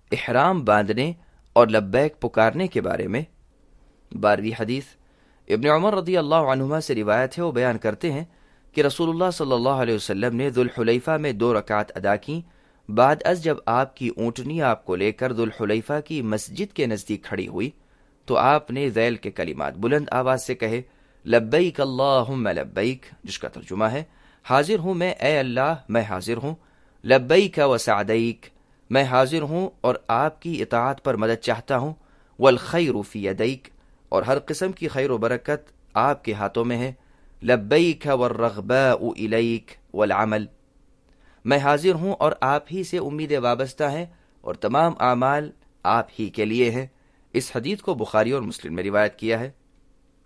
इहराम बांधने और लब्बैक पुकारने के बारे में। 12वीं हदीस इब्न उमर रदी अल्लाह अन्हुमा से रिवायत है, वो बयान करते हैं कि रसूलुल्लाह सल्लल्लाहु अलैहि वसल्लम ने दुल हुलैफा में 2 रकात अदा की। बाद अज जब आपकी ऊँटनी आपको लेकर दुल हुलैफा की मस्जिद के नज़दीक खड़ी हुई तो आपने ज़ैल के कलिमात बुलंद आवाज से कहे, लब्बैक अल्लाहुम्मा लब्बैक, जिसका तर्जुमा है, हाजिर हूं मैं ए अल्लाह, मैं हाजिर हूं। लब्बैक व सअदैक, मैं हाजिर हूं और आपकी इताअत पर मदद चाहता हूं। वल खैरु फी यदैक, और हर किस्म की खैर व बरकत आपके हाथों में है। लब्बैक वर्रग़बाउ इलैक वल अमल, मैं हाजिर हूं और आप ही से उम्मीदें वाबस्ता हैं और तमाम आमाल आप ही के लिए हैं। इस हदीस को बुखारी और मुस्लिम में रिवायत किया है।